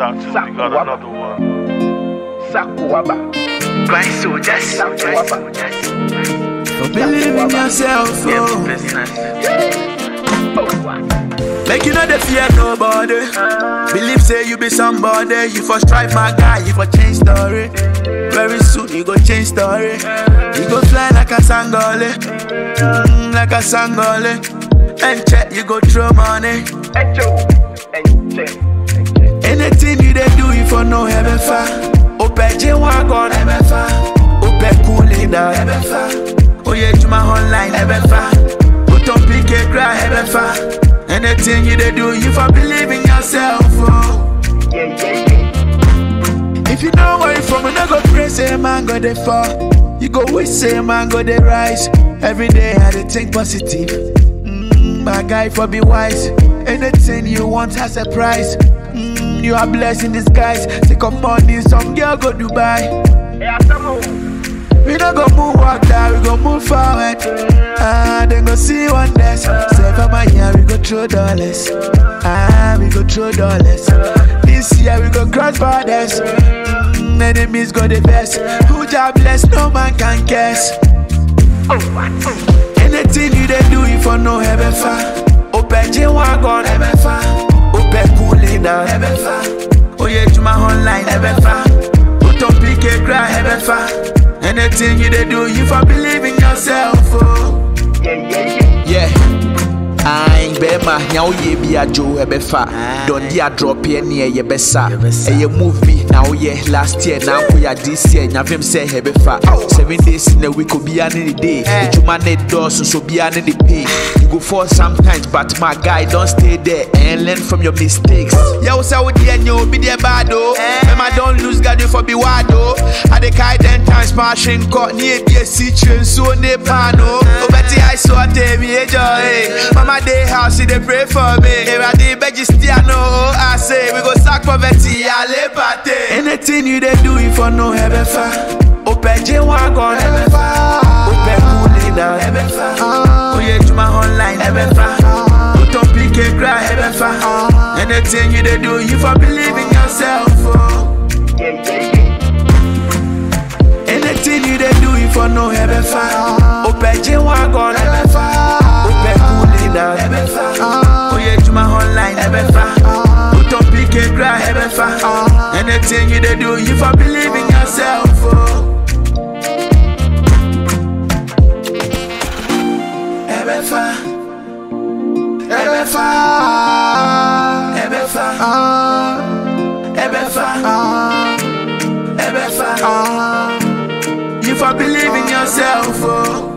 out to we got another one. Sakuaba. Why so just For believe in yourself, oh. Make you know the fear nobody. Believe say you be somebody. You for strive, my guy. You for change story. Very soon you go change story. You go fly like a sangole, like a sangole. And check you go throw money. Anything you they do, you for no heaven far. Open J-Wagon, heaven far. Open cooling down, heaven far. Oh yeah, to my online, heaven far. Put on PK cry, heaven far. Anything you they do, you for believe in yourself, oh. If you know where you from, you not go pray, say man go they fall. You go wish, say man go they rise. Every day I dey think positive. My guy for be wise. Anything you want has a price. You are blessed in disguise. Take up money, some girl go Dubai. We don't go move walk down, we go move forward. Then go see one less. Say for my year, we go throw dollars. We go throw dollars. This year we go cross borders. Enemies go the best. Who job bless, no man can guess. Anything you they do, you for no heaven far. Open J-Wagon, heaven far. Open cooling down, heaven far. Oh yeah, to my online, heaven far. Put on PK cry, heaven far. Anything you they do, you for believe in yourself, oh. Yeah. I'm Bema, now ye be a Joe Ebefa. Don't ya drop here near ye besa. You move me now, yeah. Last year, now we are this year. Now, him say Hebefa. 7 days in a week could be any day. You manage doors, so be any pay. You go for sometimes, but my guy, don't stay there and learn from your mistakes. Yo, so with the new be the bad, oh. Remember, don't lose God for be wide, oh. I the kai 10 times smashing cut near the situation, so ne pano. Oh, Betty, I saw a TV, joy. Mama, they house, they pray for me. If I did Begistiano, I say we go sack poverty, I live at it. Anything you they do, if for no heaven far. Open J-Wagon, heaven far. Open cooling down, heaven far. Oh yeah, to my online, heaven far. Put on PK cry, heaven far. Anything you they do, you for believe in yourself, oh. Anything you they do, you for no heaven far. Open J-Wagon, heaven far. Open cooling down, heaven far. Oh yeah, to my online, heaven far. Put on PK cry, heaven far. Anything you they do, you for believe in yourself, oh. Heaven far. Heaven far. Heaven far. Heaven far. Heaven far. You for believe in yourself, oh.